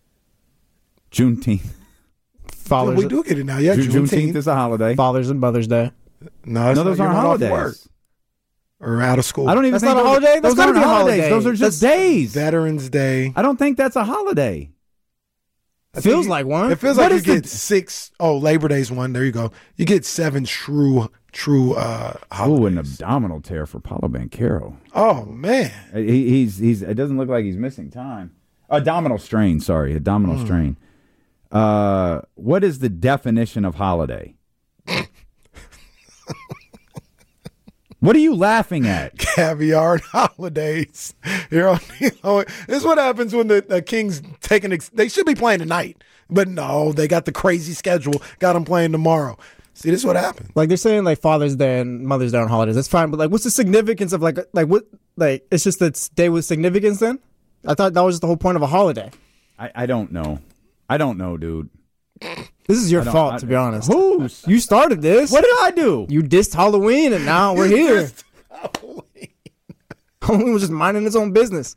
Juneteenth. Fathers, we do get it now. Yeah, Ju- Juneteenth. Juneteenth is a holiday. Fathers and Mother's Day. No, it's No, those not, aren't you're not off work holidays. or out of school. I don't even That's think not a those- holiday? That's Those gotta aren't be a holidays. holiday. Those are just That's- days. Veterans Day. I don't think that's a holiday. It feels like one. It feels What like you is the- get six. Oh, Labor Day's one. There you go. You get seven true, true uh, Oh, an holidays. abdominal tear for Paulo Banchero. Oh man, He, he's he's. It doesn't look like he's missing time. Abdominal strain. Sorry, abdominal Hmm. strain. Uh, what is the definition of holiday? What are you laughing at? caviar and holidays. Here on you know, this is what happens when the, the Kings taking. Ex- they should be playing tonight, but no, they got the crazy schedule. Got them playing tomorrow. See, this is what happened. Like they're saying like Father's Day and Mother's Day on holidays. That's fine, but like, what's the significance of like like what like? It's just that day with significance. Then I thought that was just the whole point of a holiday. I, I don't know. I don't know, dude. This is your I don't- fault, I- to be honest. Whose? You started this. What did I do? You dissed Halloween, and now we're here. Halloween. Halloween was just minding its own business.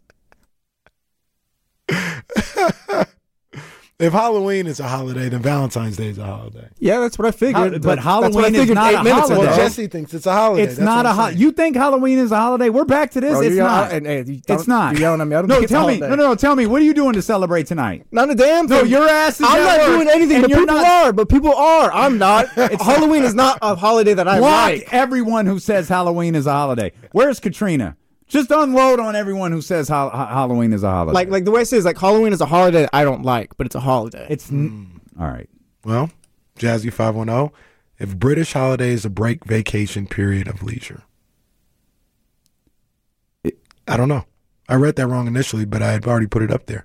If Halloween is a holiday, then Valentine's Day is a holiday. Yeah, that's what I figured. How- but but that's what I Halloween is figured not eight a minutes holiday. ago. Well, Jesse thinks it's a holiday. It's That's not what a I'm holiday. saying. You think Halloween is a holiday? We're back to this. Bro, it's you're- not. and- and you it's don't- not. you're yelling at me. I don't no, think it's a tell me. holiday. No, no, no. Tell me. What are you doing to celebrate tonight? Not a damn thing. No, your ass is I'm at not work, doing anything, and but you're people not- are. But people are. I'm not. Halloween is not a holiday that I Block like. everyone who says Halloween is a holiday. Where's Katrina? Just unload on everyone who says ha- ha- Halloween is a holiday. Like, like the way I say is like Halloween is a holiday that I don't like, but it's a holiday. it's n- all right. Well, Jazzy five one zero. If British holiday is a break, vacation, period of leisure. It, I don't know. I read that wrong initially, but I had already put it up there.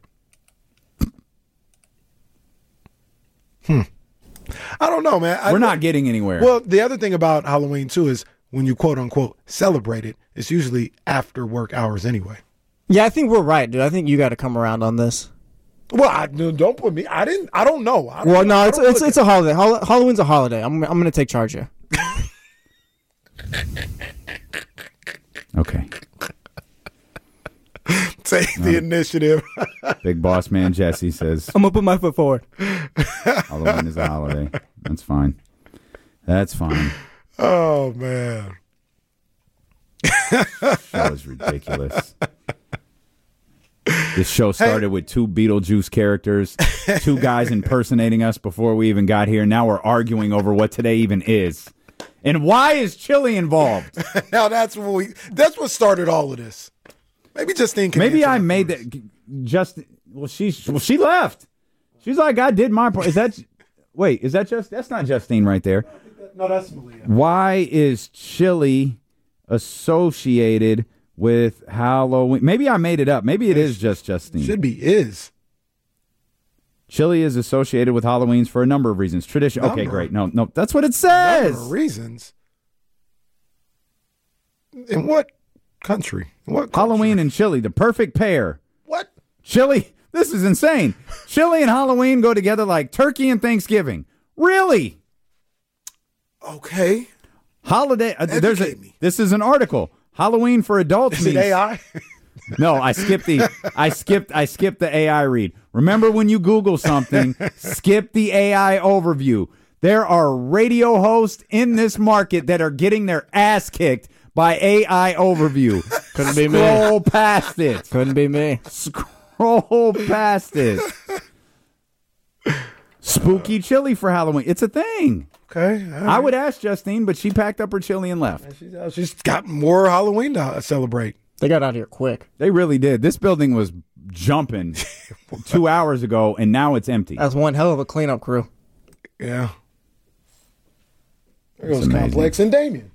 Hmm. I don't know, man. I, We're not getting anywhere. Well, the other thing about Halloween, too, is when you quote unquote celebrate it, it's usually after work hours anyway. Yeah, I think we're right, dude. I think you got to come around on this. Well, I, no, don't put me. I didn't. I don't know. I don't Well, know. no, I it's don't it's look it's a holiday. Hall- Halloween's a holiday. I'm I'm gonna take charge here. Okay. at- take the initiative. Big boss man Jesse says I'm gonna put my foot forward. Halloween is a holiday. That's fine. That's fine. Oh man. That was ridiculous. This show started with two Beetlejuice characters, two guys impersonating us before we even got here. Now we're arguing over what today even is. And why is chili involved? Now that's what we. That's what started all of this. Maybe Justine can. Maybe answer I that made for us. that. Just well, she well she left. She's like, I did my part. Is that? Wait, is that just? That's not Justine right there. No, that's Malia. Why is chili associated with Halloween? Maybe I made it up. Maybe it is just Justine. Should be is. Chili is associated with Halloween's for a number of reasons. Tradition. Okay, Number. great. No, no, that's what it Number says. of reasons. In what country? In what culture? Halloween and chili, the perfect pair. What? Chili. This is insane. Chili and Halloween go together like turkey and Thanksgiving. Really? Okay. Holiday. Uh, there's a. Educate me. This is an article. Halloween for adults. Is it means- A I? No, I skipped the. I skipped. I skipped the A I read. Remember when you Google something, skip the A I overview. There are radio hosts in this market that are getting their ass kicked by A I overview. Couldn't be me. Scroll past it. Couldn't be me. Scroll past it. Spooky chili for Halloween. It's a thing. Okay. I would ask Justine, but she packed up her chili and left. She's, uh, she's got more Halloween to celebrate. They got out of here quick. They really did. This building was jumping two hours ago, and now it's empty. That's one hell of a cleanup crew. Yeah. There That's goes amazing. Complex and Damien.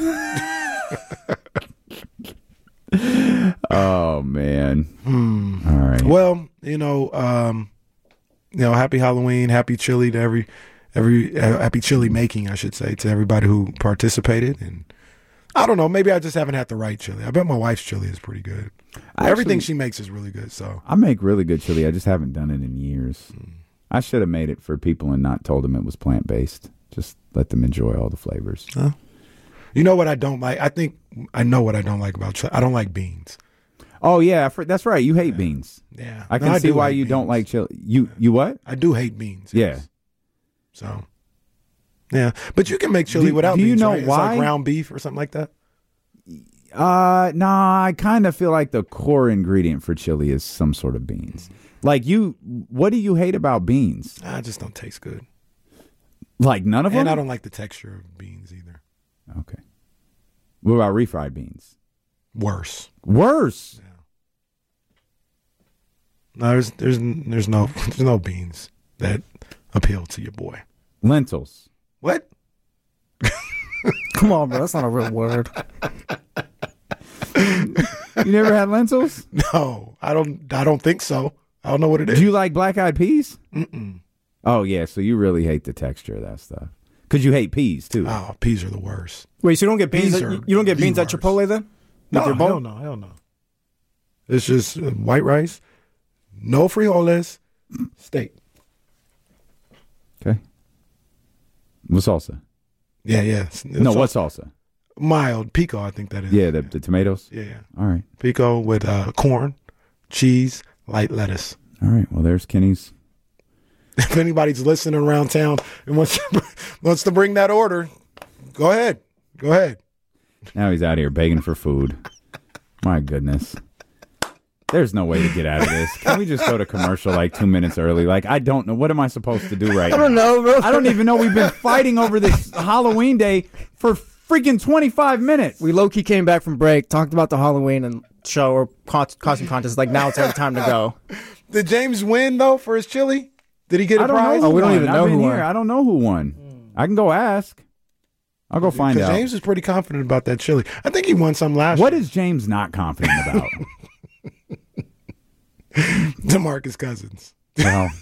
Oh man! All right. Well, you know, um, you know, happy Halloween, happy chili to every, every uh, happy chili making, I should say, to everybody who participated. And I don't know, maybe I just haven't had the right chili. I bet my wife's chili is pretty good. Actually, Everything she makes is really good. So I make really good chili. I just haven't done it in years. I should have made it for people and not told them it was plant based. Just let them enjoy all the flavors. Huh? You know what I don't like? I think I know what I don't like about chili. I don't like beans. Oh yeah, I for- that's right. You hate beans. Yeah, I No, can see do why like you don't beans. like chili. You you what? I do hate beans. Yeah. yes. So, yeah, but you can make chili Do- without do you beans. know right? It's why? like ground beef or something like that. Uh nah, I kind of feel like the core ingredient for chili is some sort of beans. Like you, what do you hate about beans? I just don't taste good, Like none of them? and I don't like the texture of beans either. Okay. What about refried beans? Worse. Worse. No, there's there's there's no there's no beans that appeal to your boy. Lentils. What? Come on, bro. That's not a real word. You never had lentils? No, I don't. I don't think so. I don't know what it is. Do you like black eyed peas? Mm-mm. Oh yeah, so you really hate the texture of that stuff. Because you hate peas too. Oh, peas are the worst. Wait, so you don't get beans? Beans at, are you don't get the beans at worst. Chipotle then? No, With your bowl? hell no, hell no. It's just uh, white rice, no frijoles, steak. Okay. What salsa? Yeah, yeah. No, what salsa? Mild pico, I think that is. Yeah, the, the tomatoes. Yeah, yeah. All right. Pico with uh, corn, cheese, light lettuce. All right. Well, there's Kenny's. If anybody's listening around town and wants to, wants to bring that order, go ahead. Go ahead. Now he's out here begging for food. My goodness. There's no way to get out of this. Can we just go to commercial like two minutes early? Like, I don't know. What am I supposed to do right now? I don't know, bro. I don't even know. We've been fighting over this Halloween day for freaking twenty-five minutes. We low-key came back from break, talked about the Halloween and show or costume contest. Like, now it's our time to go. Did James win, though, for his chili? Did he get a I don't prize? know. Oh, we don't won. even I've know been who here. won. I don't know who won. I can go ask. I'll go find Because out. James is pretty confident about that chili. I think he won some last What year. is James not confident about? DeMarcus Cousins. Well,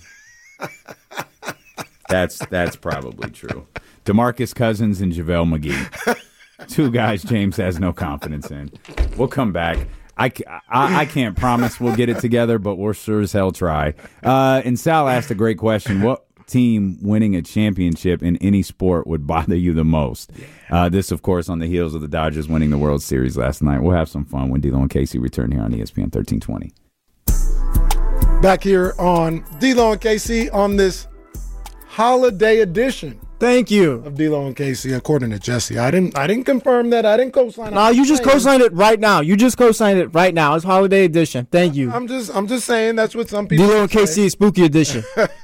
that's that's probably true. DeMarcus Cousins and JaVale McGee. Two guys James has no confidence in. We'll come back. I, I, I can't promise we'll get it together, but we'll sure as hell try. Uh, and Sal asked a great question. What team winning a championship in any sport would bother you the most? Uh, this, of course, on the heels of the Dodgers winning the World Series last night. We'll have some fun when D'Lo and Casey return here on E S P N thirteen twenty. Back here on D-Lo and K C on this holiday edition Thank you. of D-Lo and K C, according to Jesse. I didn't I didn't confirm that. I didn't co-sign it. No, you just co-signed it right now. You just co-signed it right now. It's holiday edition. Thank you. I'm just I'm just saying that's what some people D-Lo and say. K C spooky edition.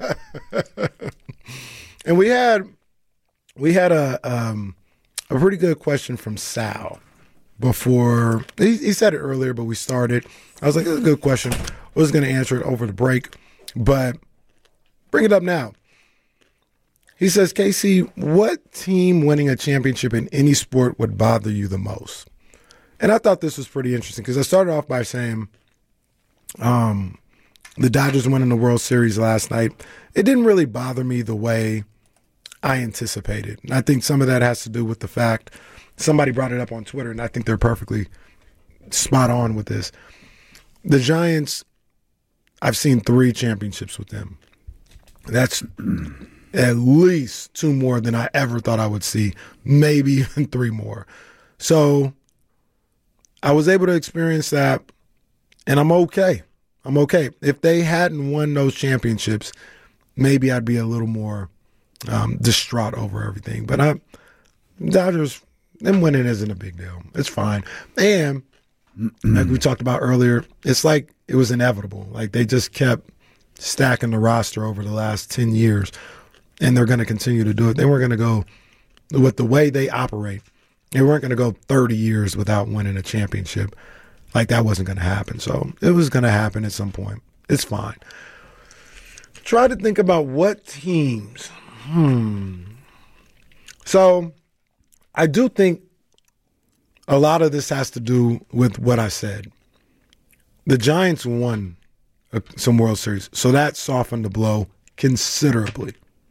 And we had we had a um, a pretty good question from Sal before he, he said it earlier, but we started. I was like, "It's a good question." I was going to answer it over the break, but bring it up now. He says, "K C, what team winning a championship in any sport would bother you the most?" And I thought this was pretty interesting because I started off by saying, um, the Dodgers winning the World Series last night. It didn't really bother me the way I anticipated. And I think some of that has to do with the fact somebody brought it up on Twitter, and I think they're perfectly spot on with this. The Giants, I've seen three championships with them. That's at least two more than I ever thought I would see, maybe even three more. So I was able to experience that, and I'm okay. I'm okay. If they hadn't won those championships, maybe I'd be a little more um, distraught over everything. But I, Dodgers, them winning isn't a big deal. It's fine. And like we talked about earlier, it's like it was inevitable. Like they just kept stacking the roster over the last ten years, and they're going to continue to do it. They weren't going to go with the way they operate. They weren't going to go thirty years without winning a championship. Like that wasn't going to happen. So it was going to happen at some point. It's fine. Try to think about what teams. Hmm. So I do think a lot of this has to do with what I said. The Giants won some World Series, so that softened the blow considerably.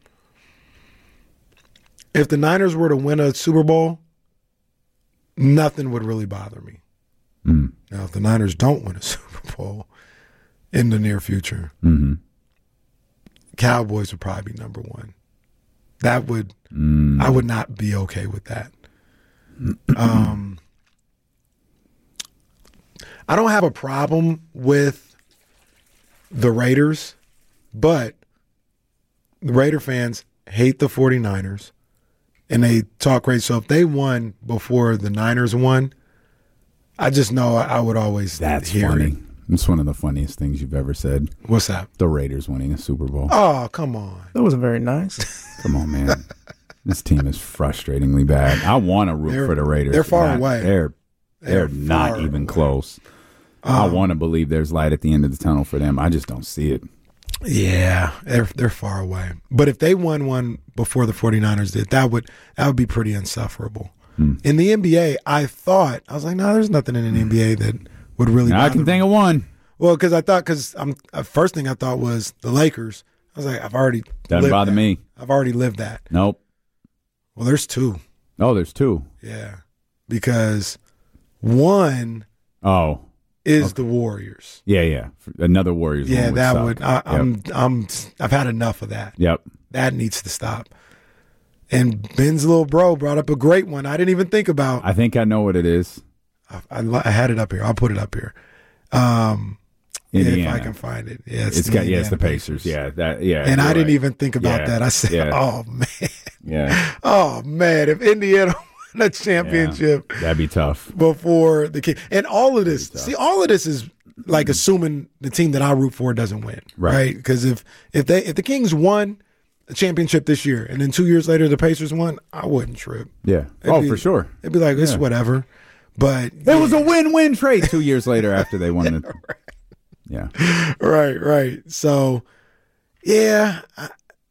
If the Niners were to win a Super Bowl, nothing would really bother me. Mm. Now, if the Niners don't win a Super Bowl in the near future, Mm-hmm. Cowboys would probably be number one. That would, Mm. I would not be okay with that. Um, I don't have a problem with the Raiders, but the Raider fans hate the 49ers, and they talk great. So if they won before the Niners won, I just know I, I would always That's hear funny. it. It's one of the funniest things you've ever said. What's that? The Raiders winning a Super Bowl. Oh, come on. That wasn't very nice. Come on, man. This team is frustratingly bad. I want to root They're- for the Raiders. they're far Not- away. They're they're, They're not far even away. close. I Um, want to believe there's light at the end of the tunnel for them. I just don't see it. Yeah, they're they're far away. But if they won one before the 49ers did, that would that would be pretty insufferable. Hmm. In the N B A, I thought I was like, no, there's nothing in an N B A that would really. I bother can me. think of one. Well, because I thought because I'm uh, first thing I thought was the Lakers. I was like, I've already Doesn't lived bother that. me. I've already lived that. Nope. Well, there's two. Oh, there's two. Yeah, because one Oh, is the Warriors. yeah, yeah. Another Warriors. Yeah, one would that suck. would. I, Yep. I'm I'm I've had enough of that. Yep. That needs to stop. And Ben's little bro brought up a great one I didn't even think about. I think I know what it is. I, I, I had it up here. I'll put it up here. Um, Indiana. If I can find it. Yeah, it's, it's the got yeah, it's the Pacers. Pacers. Yeah, that yeah. And I didn't right. even think about yeah. that. I said, yeah. "Oh man, yeah, oh man, if Indiana won a championship, yeah. that'd be tough." Before the King, and all of this, see, all of this is like assuming the team that I root for doesn't win, right? Because right? if if they if the Kings won a championship this year, and then two years later the Pacers won, I wouldn't trip. Yeah, it'd oh be, for sure. It'd be like it's yeah. whatever. But it yeah. was a win-win trade two years later after they won the. right. Yeah. Right, right. So, yeah, I,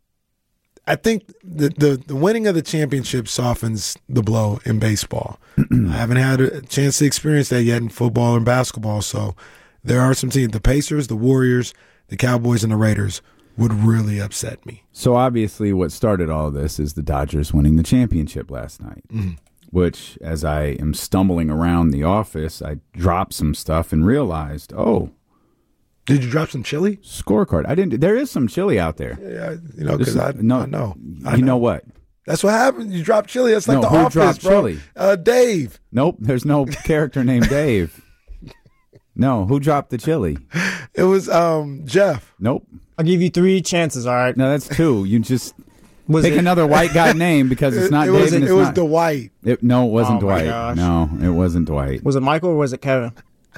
I think the, the, the winning of the championship softens the blow in baseball. I haven't had a chance to experience that yet in football and basketball. So there are some teams, the Pacers, the Warriors, the Cowboys, and the Raiders would really upset me. So obviously what started all of this is the Dodgers winning the championship last night, mm-hmm. which as I am stumbling around the office, I dropped some stuff and realized, oh, did you drop some chili? Scorecard. I didn't. There is some chili out there. Yeah, you know, because I, no, I know. I you know. know what? That's what happened. You drop chili. That's like no, the who Office, dropped bro. Chili? Uh, Dave. Nope. There's no character named Dave. No, who dropped the chili? It was um, Jeff. Nope. I'll give you three chances. All right. No, that's two. You just was pick it? another white guy name because it's not it, it Dave. Was, and it's it was not. Dwight. It, no, it wasn't oh Dwight. No, it wasn't Dwight. Was it Michael or was it Kevin?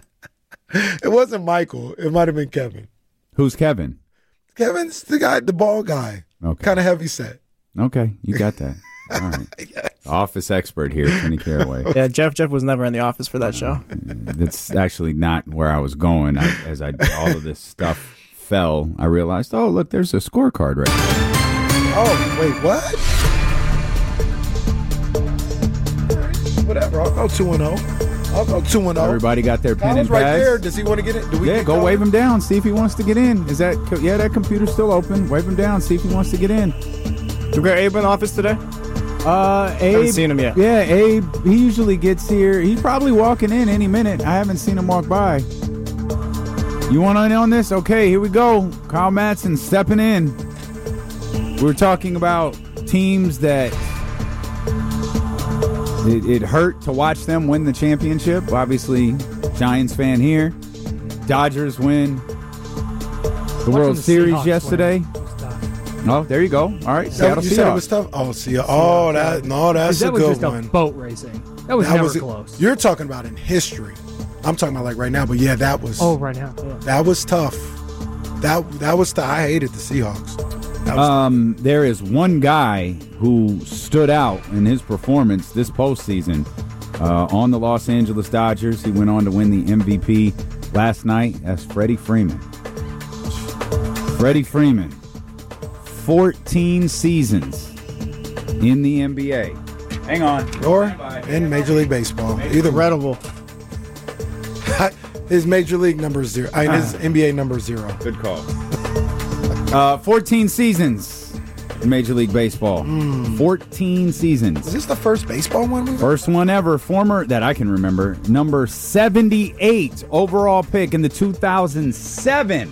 It wasn't Michael. It might have been Kevin. Who's Kevin? Kevin's the guy, the ball guy. Okay. Kind of heavy set. Okay, you got that. All right. Yes. Office expert here, Kenny Caraway. Yeah, Jeff. Jeff was never in the office for that show. That's actually not where I was going. I, as I all of this stuff fell, I realized, oh look, there's a scorecard right there. Oh wait, what? Whatever. I'll go two and zero. I'll go two and zero. Everybody got their pen and pads. right there. Does he want to get it? Do we yeah, go wave him down. See if he wants to get in. Is that yeah? That computer's still open. Wave him down. See if he wants to get in. Do we got Abe in the office today? Uh, Abe. Haven't seen him yet. Yeah, Abe. He usually gets here. He's probably walking in any minute. I haven't seen him walk by. You want in on this? Okay, here we go. Kyle Madsen stepping in. We're talking about teams that it, it hurt to watch them win the championship. Obviously, Giants fan here. Dodgers win the World Series yesterday. Oh, there you go. All right, Seattle you Seahawks. Said it was tough. Oh, see, oh, that no, that's that a was good just one. A boat racing. That was that never was, close. You're talking about in history. I'm talking about like right now, but yeah, that was. Oh, right now. Yeah. That was tough. That that was. Tough. I hated the Seahawks. That was um, there is one guy who stood out in his performance this postseason uh, on the Los Angeles Dodgers. He went on to win the M V P last night. That's Freddie Freeman. Freddie Freeman. fourteen seasons in the N B A. Hang on. Or in Major League Baseball. Either Incredible. His Major League number is zero. I mean, his N B A number is zero. Good call. uh, fourteen seasons in Major League Baseball. Mm. fourteen seasons. Is this the first baseball one? We've First one ever. Former, that I can remember, number seventy-eight overall pick in the two thousand seven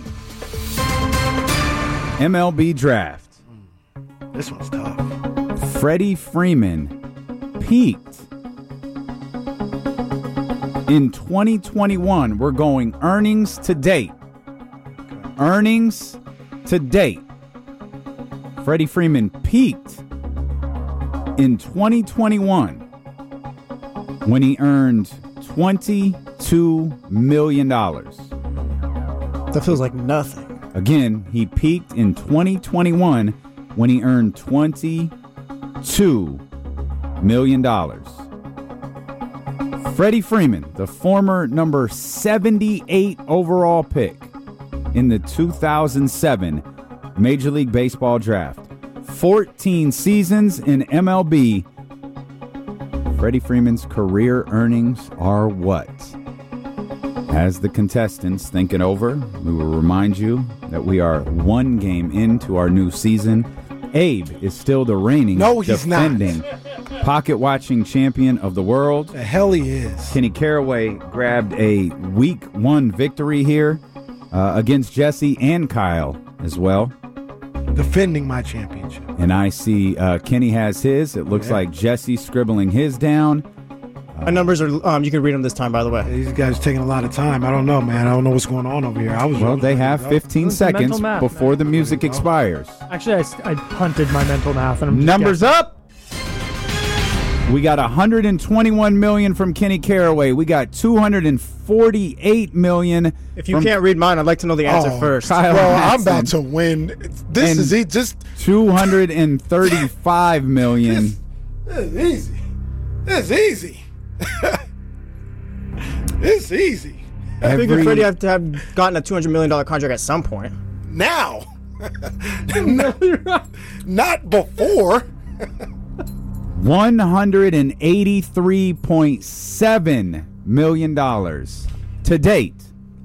M L B draft. This one's tough. Freddie Freeman peaked in twenty twenty-one. We're going earnings to date. Earnings to date. Freddie Freeman peaked in twenty twenty-one when he earned twenty-two million dollars. That feels like nothing. Again, he peaked in twenty twenty-one when he earned twenty-two million dollars. Freddie Freeman, the former number seventy-eight overall pick in the two thousand seven Major League Baseball draft. fourteen seasons in M L B. Freddie Freeman's career earnings are what? As the contestants think it over, we will remind you that we are one game into our new season. Abe is still the reigning, no, he's defending, not. pocket-watching champion of the world. The hell he is. Kenny Caraway grabbed a week one victory here uh, against Jesse and Kyle as well. defending my championship. And I see uh, Kenny has his. It looks Yeah. like Jesse's scribbling his down. My numbers are. Um, you can read them this time, by the way. These guys are taking a lot of time. I don't know, man. I don't know what's going on over here. I was Well, they have fifteen It's the mental seconds math, before man. the music expires. Actually, I, s- I punted my mental math. And I'm just Numbers guessing. up. We got one hundred twenty-one million dollars from Kenny Caraway. We got two hundred forty-eight million dollars. If you from can't read mine, I'd like to know the answer Oh, first. Kyle Well, I'm Hansen. about to win. This And is e- just two hundred thirty-five million this is easy. This is easy. It's easy. I figured Every- Freddie had to have gotten a two hundred million dollars contract at some point. Now. no, not before. one hundred eighty-three point seven million dollars to date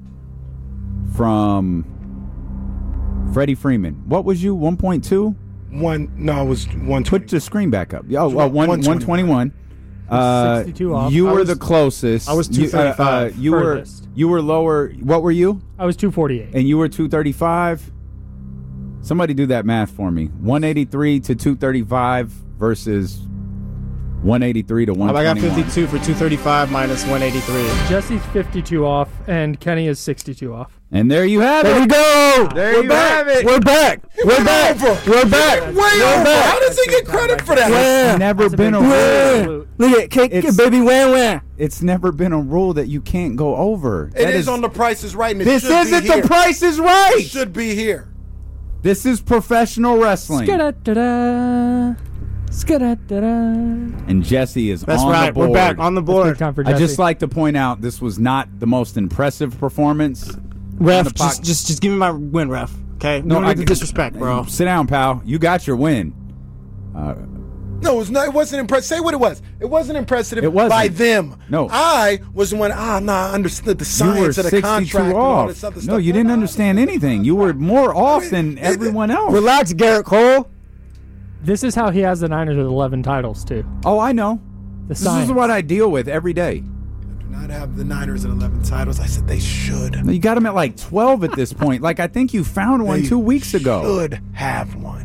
from Freddie Freeman. What was you, one point two? One. No, it was one. Put the screen back up. Oh, well, one, one one twenty-one. Uh, sixty-two off. you I were was- the closest. I was You, uh, uh, two thirty-five. you were Furthest. you were lower. What were you? I was two forty-eight. And you were two thirty-five. Somebody do that math for me. one eighty-three to two thirty-five versus one eighty-three to one I got twenty-one. fifty-two for two thirty-five minus one eighty-three. Jesse's fifty-two off, and Kenny is sixty-two off. And there you have There it. we go. There We're you back. have it. We're back. We're back. We're back. Way We're over. back. How does he get credit for that? Yeah. It's never That's a been a big rule. salute. Look at cake, It's- baby, wham wham. It's never been a rule that you can't go over. It That is on the Price is Right. And it This should isn't be the here. Price is It Right. should be here. This is professional wrestling. Skada-da-da. Skada-da-da. And Jesse is That's on right. the board. We're back on the That's board. big time for I Jesse. just like to point out this was not the most impressive performance. Ref, the poc- just, just, just give me my win, ref. Okay. No, No, I- need the disrespect, bro. Sit down, pal. You got your win. No, it, was not, it wasn't impressive. Say what it was. It wasn't impressive It wasn't. by them. No. I was the one, ah, nah, I understood the You were science of the sixty-two contract and all off. this other No, stuff. you didn't understand anything. You were more off than it- everyone else. Relax, Garrett Cole. This is how he has the Niners with eleven titles, too. Oh, I know. The This science. is what I deal with every day. Do not have the Niners at eleven titles. I said they should. You got him at like twelve at this point. Like, I think you found one They two weeks ago. Should have one.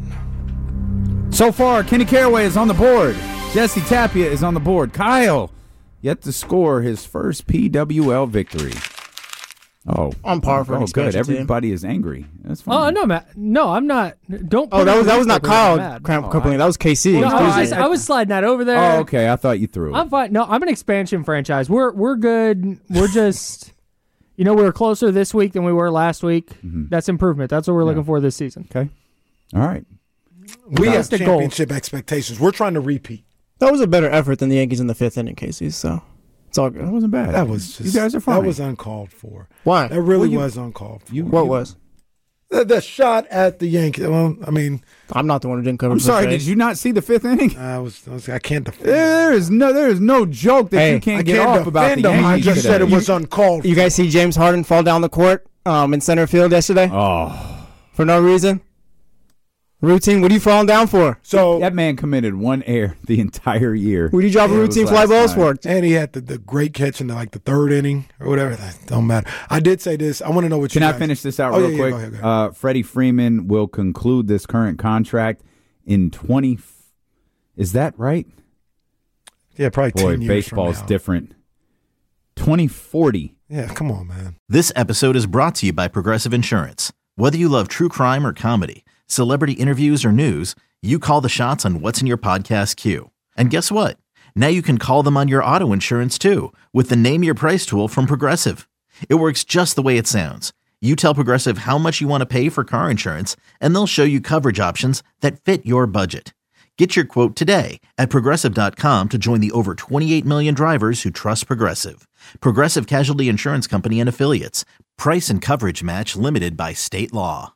So far, Kenny Caraway is on the board. Jesse Tapia is on the board. Kyle yet to score his first P W L victory. Oh, On par for an oh, good. expansion team. Everybody is angry. That's Oh, fine. no, Matt. No, I'm not. Don't. Oh, put that it was on that was not Facebook when I'm Kyle mad. Cramp Oh, Company. I- That was K C. No, I was, Excuse just, me. I was sliding that over there. Oh, okay. I thought you threw it. I'm fine. No, I'm an expansion franchise. We're we're good. We're just, you know, we were closer this week than we were last week. That's improvement. That's what we're looking for this season. Okay. All right. We have Realistic goals. championship expectations. We're trying to repeat. That was a better effort than the Yankees in the fifth inning, K C. So it's all That good. wasn't bad. That was just, you guys are fine. That was uncalled for. Why? That really Well, you- was uncalled for. You- What you- was? the, the shot at the Yankees. Well, I mean, I'm not the one who didn't cover. I'm for sorry. Fade. Did you not see the fifth inning? I was, I was I can't defend. There is no, there is no joke that Hey, you can't I get can't off about the defend them. I Yankees just today. said it was uncalled for. You guys see James Harden fall down the court um, in center field yesterday Oh, for no reason? Routine. What are you falling down for? So that man committed one error the entire year. What do you drop a Yeah, it was routine fly last balls night. for? and he had the, the great catch in the, like the third inning or whatever. That don't matter. I did say this. I want to know what you Can I guys- finish this out Oh, real yeah, yeah, quick? go ahead, go ahead. Uh, Freddie Freeman will conclude this current contract in twenty. Is that right? Yeah, probably Boy, ten years baseball's from now. different. twenty forty. Yeah, come on, man. This episode is brought to you by Progressive Insurance. Whether you love true crime or comedy, celebrity interviews or news, you call the shots on what's in your podcast queue. And guess what? Now you can call them on your auto insurance too with the Name Your Price tool from Progressive. It works just the way it sounds. You tell Progressive how much you want to pay for car insurance, and they'll show you coverage options that fit your budget. Get your quote today at Progressive dot com to join the over twenty-eight million drivers who trust Progressive. Progressive Casualty Insurance Company and Affiliates. Price and coverage match limited by state law.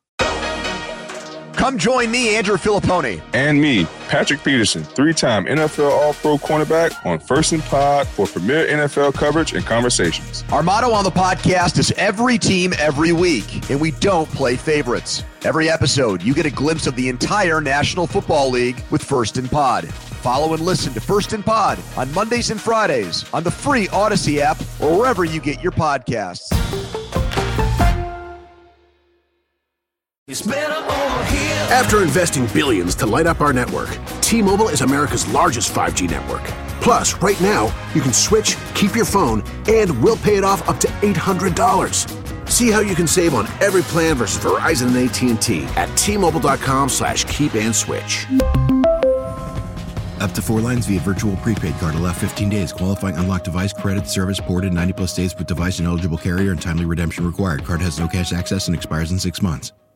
Come join me, Andrew Filippone. And me, Patrick Peterson, three-time N F L All-Pro cornerback on First and Pod for premier N F L coverage and conversations. Our motto on the podcast is every team, every week, and we don't play favorites. Every episode, you get a glimpse of the entire National Football League with First and Pod. Follow and listen to First and Pod on Mondays and Fridays on the free Odyssey app or wherever you get your podcasts. It's better over here. After investing billions to light up our network, T-Mobile is America's largest five G network. Plus, right now, you can switch, keep your phone, and we'll pay it off up to eight hundred dollars. See how you can save on every plan versus Verizon and A T and T at T-Mobile.com slash keep and switch. Up to four lines via virtual prepaid card. Allow fifteen days. Qualifying unlocked device credit service ported ninety plus days with device and eligible carrier and timely redemption required. Card has no cash access and expires in six months.